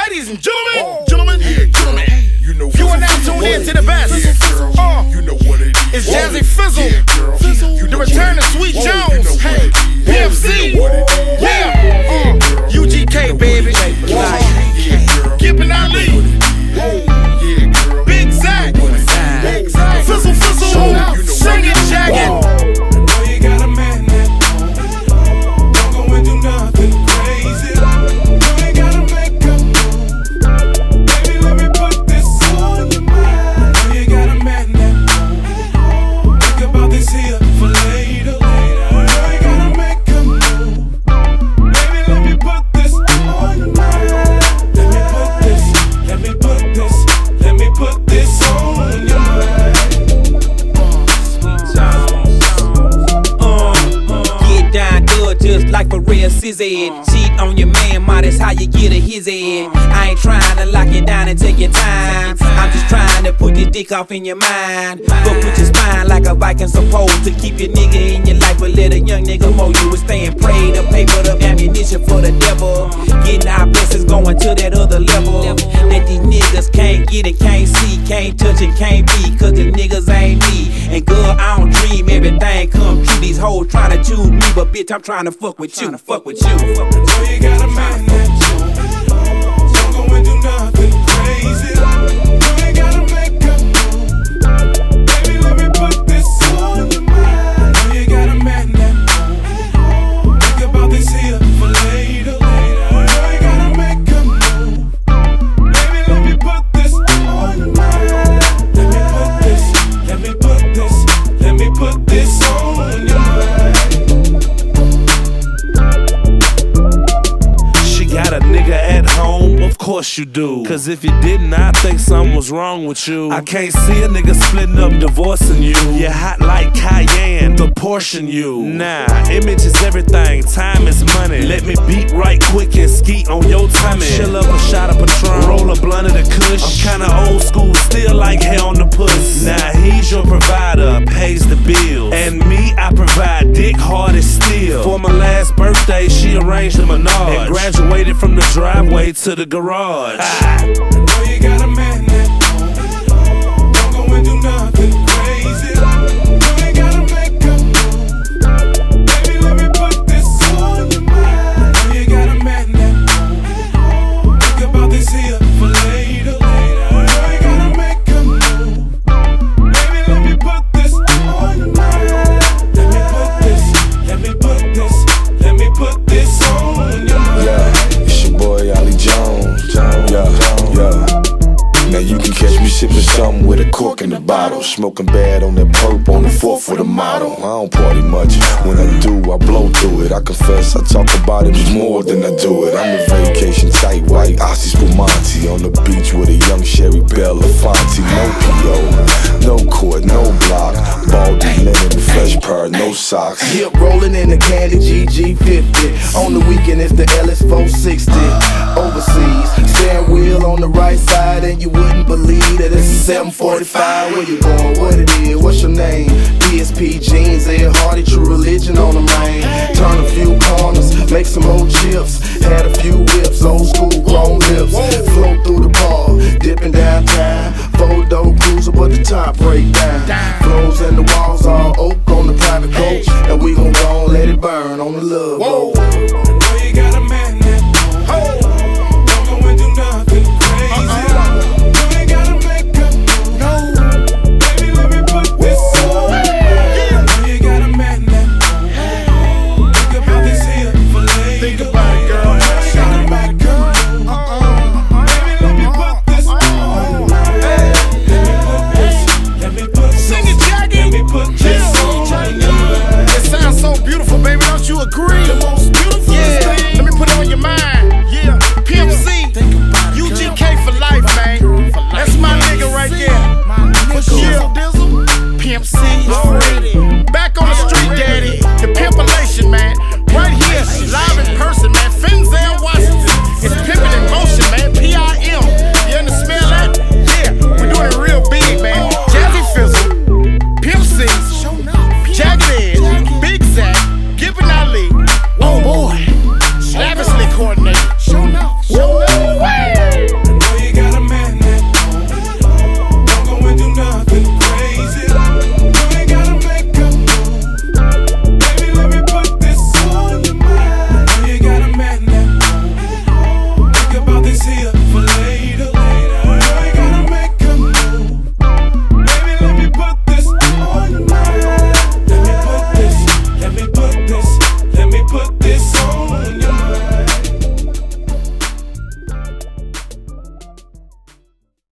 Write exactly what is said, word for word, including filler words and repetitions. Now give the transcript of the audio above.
Ladies and gentlemen, gentlemen, yeah, gentlemen, you know you are now tuned in to the best. Uh, you know what it is. It's Jazzy Fizzle, yeah, the return of Sweet Jones, hey, P F C, yeah, uh, U G K, baby, Gippin' Ali, Big Zach, Fizzle, Fizzle, sing it, jagged. Cheat on your man, ma, that's how you get a his head. I ain't trying to lock you down and take your time. I'm just trying to put this dick off in your mind. But put your spine like a Viking supposed to keep your nigga in your life, but let a young nigga mold you. Was staying prayed up, papered up ammunition for the devil. Getting our blessings going to that other level that these niggas can't get and can't see, can't touch and can't be, cause the niggas ain't me. And girl, I don't dream everything come true. These hoes trying to choose me, but bitch, I'm trying to fuck with you. Fuck with you. So you got a man that don't go and do nothing crazy. You ain't gotta make a move. Baby, let me put this on your mind. You got a man that think about this here for later. You ain't gotta make a move. Baby, let me put this on your mind. Let me put this, let me put this, let me put this on your mind. Got a nigga at home? Of course you do. Cause if you didn't, I think something was wrong with you. I can't see a nigga splitting up, divorcing you. You're hot like Cayenne, the portion you. Nah, image is everything, time is money. Let me beat right quick and skeet on your tummy. Chill up a shot of Patron, roll a blunt of the kush. I'm kinda old school, still like hair on the puss. Now he's your provider, pays the bills. And me, I provide dick hard as steel. For my last birthday, she arranged a menage and graduated from the driveway to the garage. Ah. I know you got a man that don't go and do nothing crazy. You ain't gotta make a move. Baby, let me put this on your mind. I know you got a man that think about this here for later. You ain't gotta make a move. Baby, let me put this on your mind. Let me put this, let me put this, let me put this on your mind. Yeah. Boy, Ali Jones, yeah, yeah. Now you can catch me sipping something with a cork in the bottle, smoking bad on that perp on the fourth with a model. I don't party much, when I do, I blow through it. I confess, I talk about it more than I do it. I'm a vacation type, white Ossie Spumante on the beach with a young Sherry Belafonte. No P O, no court, no block, baldy linen, fresh pair, no socks. Hip rolling in the candy G G fifty. On the weekend it's the L S four sixty. Overseas, steering wheel on the right side, and you wouldn't believe that it's a seven forty-five. Where you going? What it is? What's your name? P S P jeans, Ed Hardy, True Religion on the main. Turn a few corners, make some more chips. Had a few whips, old school grown lips.